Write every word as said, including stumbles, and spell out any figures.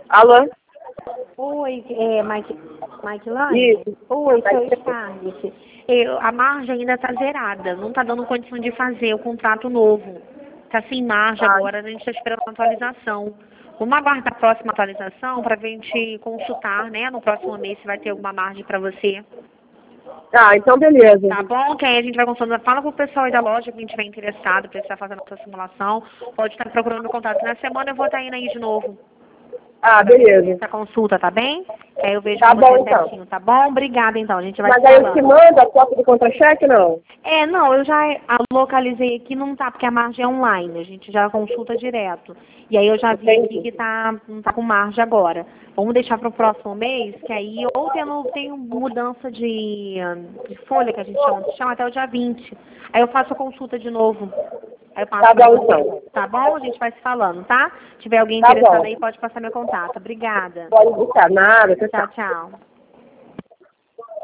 Alô? Oi, é, Mike, Mike Lane? Isso. Oi, seu Scarlett. Eu, a margem ainda está zerada, não está dando condição de fazer o contrato novo. Está sem margem Ah, agora, a gente está esperando a atualização. Vamos aguardar a próxima atualização para a gente consultar, né, no próximo mês se vai ter alguma margem para você. tá, então beleza. Tá bom? Que aí a gente vai consultando. Fala com o pessoal aí da loja, quem estiver interessado, para estar fazendo a sua simulação. Pode estar procurando contato. Na semana eu vou estar indo aí de novo. Ah, beleza. Essa consulta, tá bem? Que aí eu vejo Tá com bom, você então. certinho, tá bom? Obrigada, então. A gente vai Mas se aí eu te falando. mando a cópia do contra-cheque, não? É, não, eu já a- localizei aqui, não tá, porque a margem é online, a gente já consulta direto. E aí eu já vi aqui Entendi. que tá, não tá com margem agora. Vamos deixar para o próximo mês, que aí ou tendo, tem mudança de, de folha, que a gente chama, chama até o dia vinte. Aí eu faço a consulta de novo. Aí eu passo Tá pra bom, você. então. Tá bom? A gente vai se falando, tá? Se tiver alguém Tá interessado bom. aí, pode passar meu contato. Obrigada. Pode buscar nada, tchau, tchau. Tchau, tchau.